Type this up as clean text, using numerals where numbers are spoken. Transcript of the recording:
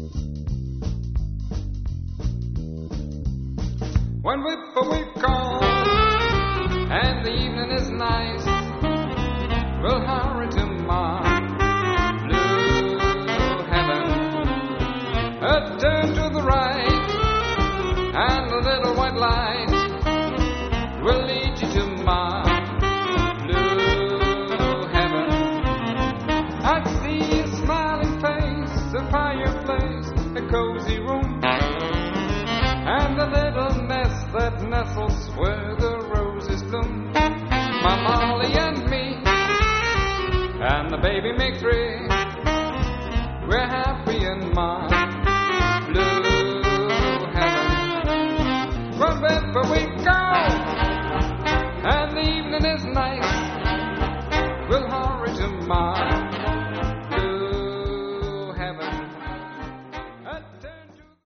When whippoorwill calls and the evening is nice, we'll hurry to my blue heaven. A turn to the right and a little white light will lead you to my blue heaven. I see a smiling face, a fireplace, a cozy room, and a little nest that nestles where the roses bloom. My Molly and me, and the baby make three. We're happy in my